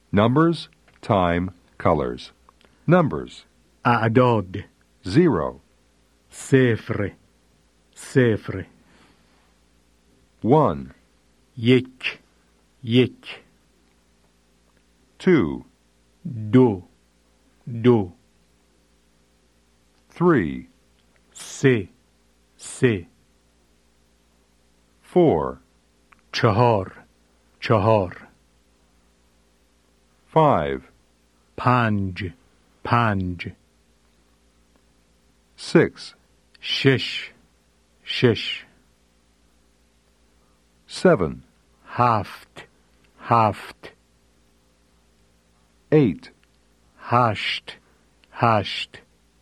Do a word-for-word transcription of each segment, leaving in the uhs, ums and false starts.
Numbers, time, colors. Numbers. اعداد. Zero. صفر. صفر. One. یک. یک. Two. دو. دو. Three. سه. سه. Four. چهار. چهار. Five. پنج. پنج. Six. شش. شش. Seven. هفت. هفت. Eight. هشت. هشت.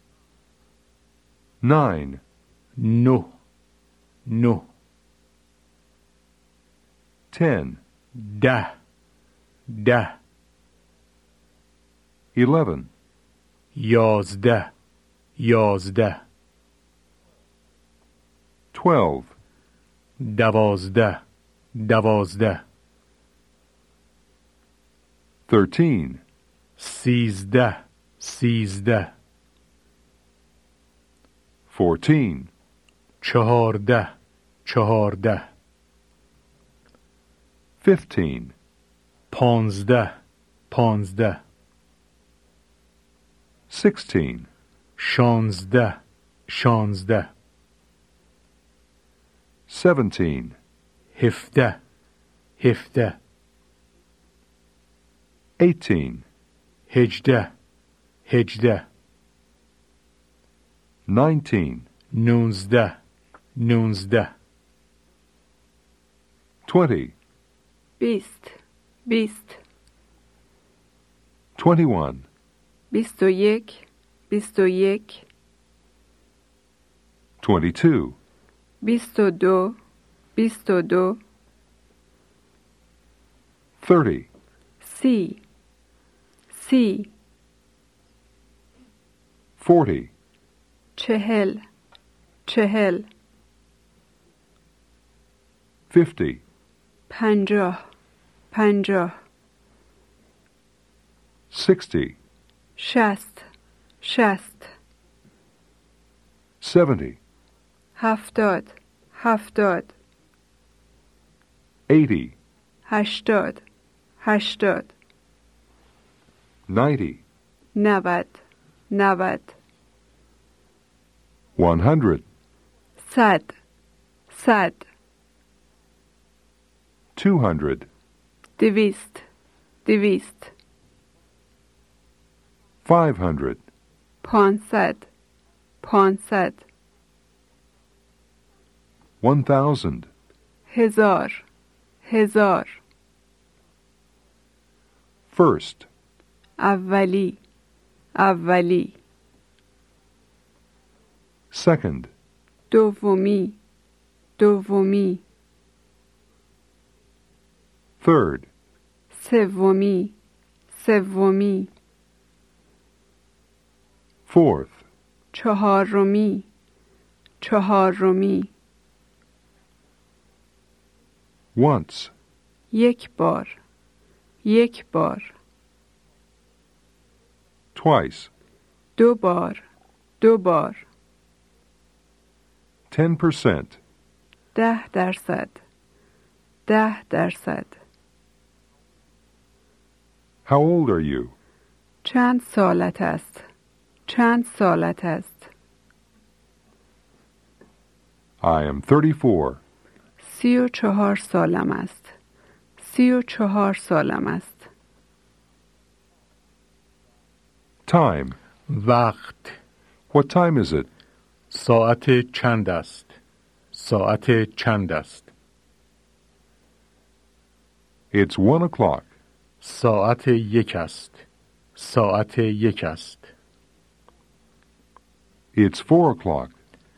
Nine. نه. نه. Ten. ده. ده. Eleven. یازده. یازده. Twelve. دوازده. دوازده. Thirteen. سیزده. سیزده. Fourteen. چهارده. چهارده. Fifteen. پانزده. پانزده. Sixteen. شانزده. شانزده. Seventeen. هفده. هفده. Eighteen. هجده. هجده. Nineteen. نونزده. نونزده. Twenty. بیست. بیست. Twenty-one. بیست و یک. بیست و یک. Twenty-two. بیست و دو. بیست و دو. Thirty. سی. سی. Forty. چهل. چهل. Fifty. پنجاه. پنجاه. Sixty. شست. شست. Seventy. هفتاد. هفتاد. Eighty. هشتاد. هشتاد. Ninety. نود. نود. One hundred. صد. صد. Two hundred. دویست. دویست. Five hundred. پانصد. پانصد. One thousand. هزار. هزار. First. اولی. اولی. Second. دومی. دومی. Third. سومی. سومی. Fourth. چهارمی. چهارمی. Once. یک بار. یک بار. Twice. دو بار. دو بار. Ten percent. ده درصد. ده درصد. How old are you? چند سالت است؟ چند سالت است؟ I am thirty-four. سی و چهار سالم است. سی و چهار سالم است. Time. وقت. What time is it? ساعت چند است؟ ساعت چند است؟ It's one o'clock. ساعت یک است. ساعت یک است. It's four o'clock.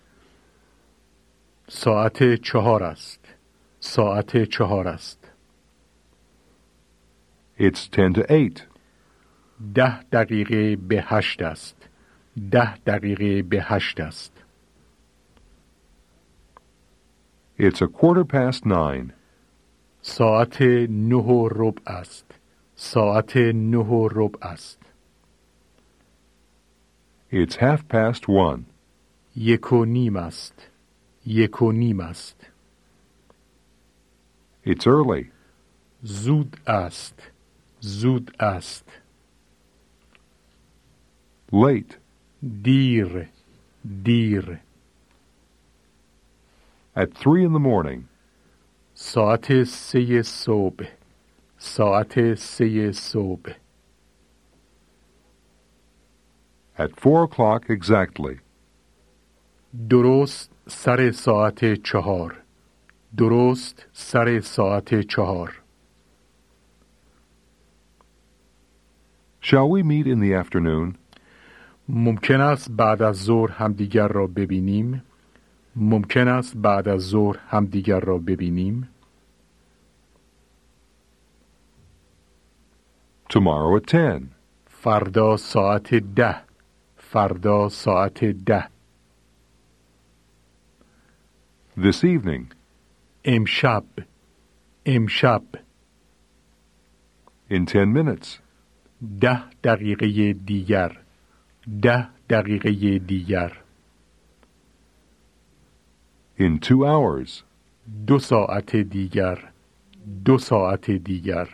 ساعت چهار است. ساعت چهار است. It's ten to eight. ده دقیقه به هشت است. ده دقیقه به هشت است. It's a quarter past nine. ساعت نه و ربع است. ساعت نه و ربع است. It's half past one. یک و نیم است. یک و نیم است. It's early. زود است. زود است. Late. دیر. دیر. At three in the morning. ساعت سه صبح. ساعت سه صبح. At four o'clock exactly. درست سر ساعت چهار. درست سر ساعت چهار. Shall we meet in the afternoon? ممکن است بعد از ظهر همدیگر را ببینیم. ممکن است بعد از ظهر همدیگر را ببینیم. Tomorrow at ten. فردا ساعت ده. فردا ساعت ده. This evening. امشب. امشب. In ten minutes. ده دقیقه دیگر. ده دقیقه دیگر. In two hours. دو ساعت دیگر. دو ساعت دیگر.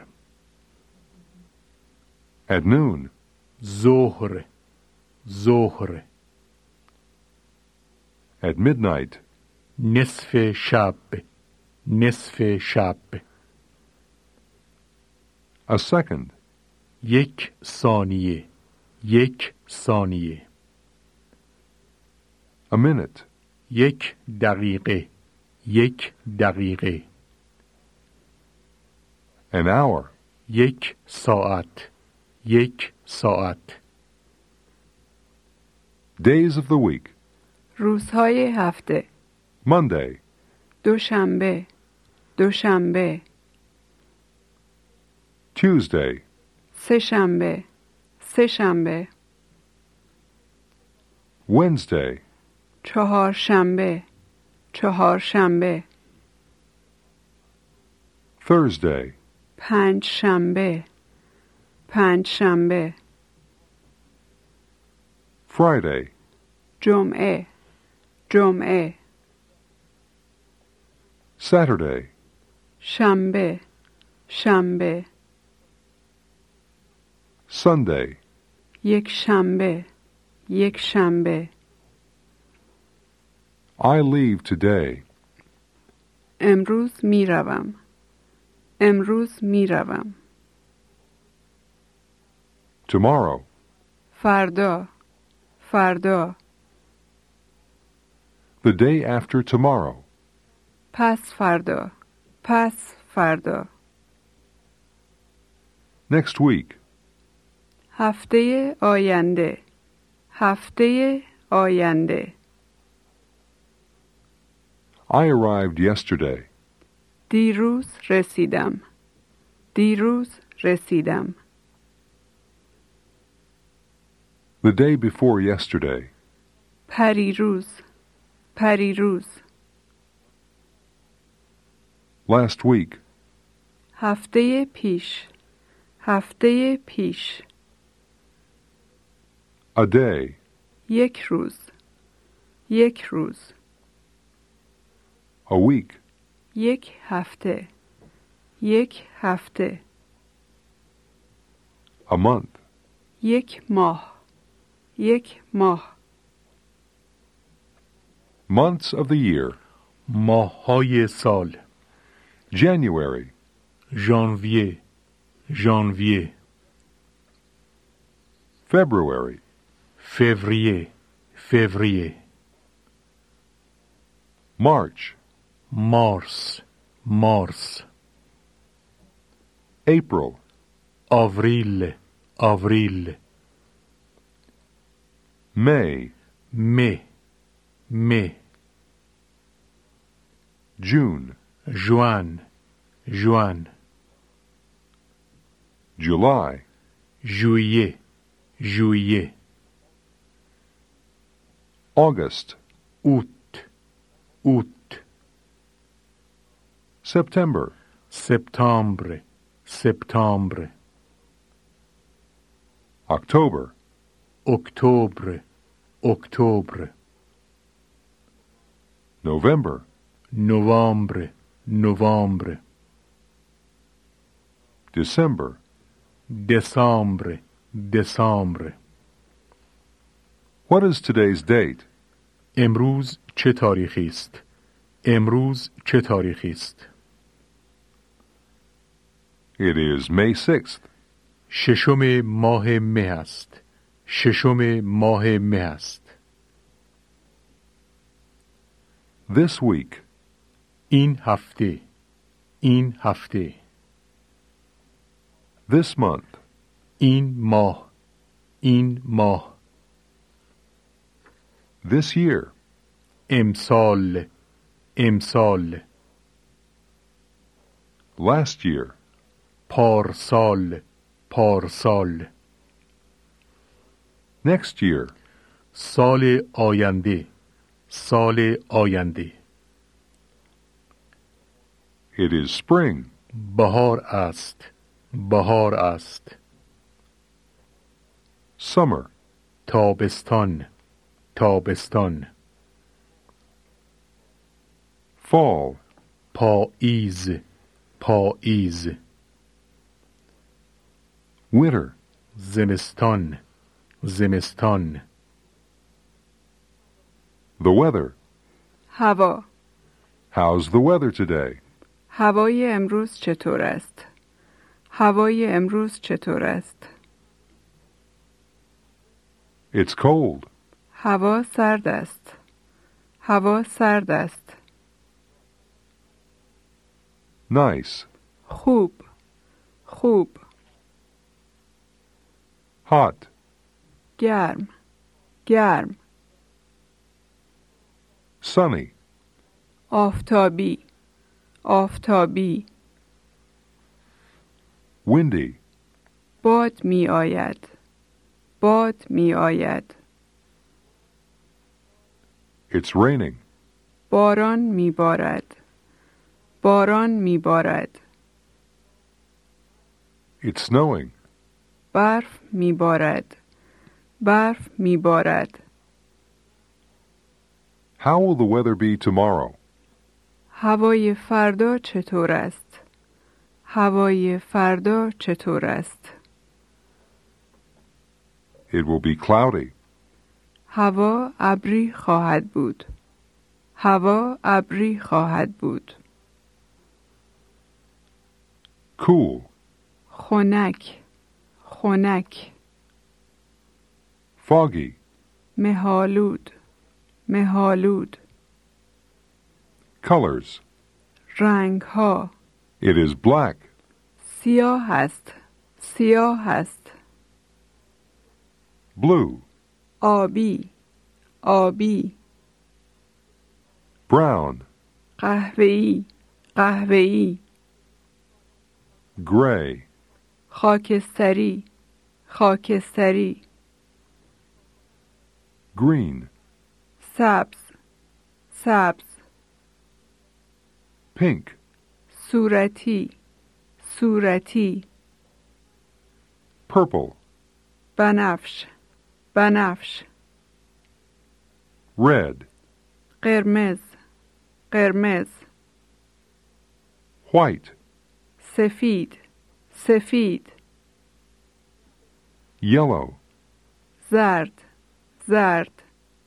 At noon. ظهر. ظهر. At midnight. نصف شب. نصف شب. A second. یک ثانیه. یک ثانیه. A minute. یک دقیقه. یک دقیقه. An hour. یک ساعت. یک ساعت. Days of the week. روزهای هفته. Monday. دوشنبه. دوشنبه. Tuesday. سه‌شنبه. سه‌شنبه. Wednesday. چهارشنبه. چهارشنبه. Thursday. پنجشنبه. پنجشنبه. Friday. جمعه. جمعه. Saturday. شنبه. شنبه. Sunday. یک شنبه. یک شنبه. I leave today. امروز می روم. امروز می روم. Tomorrow. فردا. فردا. The day after tomorrow. پس فردا. پس فردا. Next week. هفته آینده. هفته آینده. I arrived yesterday. دیروز رسیدم. دیروز رسیدم. The day before yesterday. پریروز. پریروز. Last week. هفته پیش. هفته پیش. A day. یک روز. یک روز. A week. یک هفته. یک هفته. A month. یک ماه. یک ماه. Months of the year. ماه‌های سال. January. ژانویه. ژانویه. February. فوریه. فوریه. March. مارس. مارس. April. آوریل. آوریل. May. مه. مه. June. ژوئن. ژوئن. July. ژوئیه. ژوئیه. August. اوت. اوت. September. سپتامبر. سپتامبر. October. اکتبر اکتبر November. نوامبر نوامبر December. دسامبر دسامبر What is today's date? امروز چه تاریخی است؟ امروز چه تاریخی است؟ It is May sixth. ششم ماه مه است. ششم ماه مه است. This week. این هفته. این هفته. This month. این ماه. این ماه. This year. امسال. امسال. Last year. پارسال. پارسال. Next year. سال آینده. سال آینده. It is spring. بهار است. بهار است. Summer. تابستان. تابستان. Fall. پاییز. پاییز. Winter. زمستان. زمستان. The weather. هوا. How's the weather today? هوای امروز چطور است؟ هوای امروز چطور است؟ It's cold. هوا سرد است. هوا سرد است. Nice. خوب. خوب. Hot. گرم. گرم. Sunny. آفتابی. آفتابی. Windy. باد می آید. باد می آید. It's raining. باران می بارد. باران می بارد. It's snowing. برف می بارد. برف می بارد. How will the weather be tomorrow? هوای فردا چطور است؟ هوای فردا چطور است؟ It will be cloudy. هوا ابری خواهد بود. هوا ابری خواهد بود. Cool. خنک. خنک. Foggy. مه‌آلود. مه‌آلود. Colors. رنگ ها. It is black. سیاه است. سیاه است. Blue. آبی. آبی. Brown. قهوه‌ای. قهوه‌ای. Gray. خاکستری. خاکستری. Green. سبز. سبز. Pink. صورتی. صورتی. Purple. بنفش. بنفش. Red. قرمز. قرمز. White. سفید. سفید. Yellow. زرد. زرد.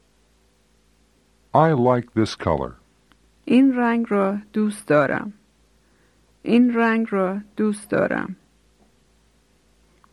I like this color. این رنگ را دوست دارم. این رنگ را دوست دارم.